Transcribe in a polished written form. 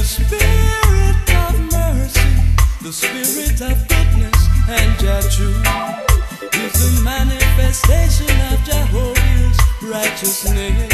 spirit of mercy, the spirit of goodness and Jah truth is the manifestation of Jehovah's righteousness.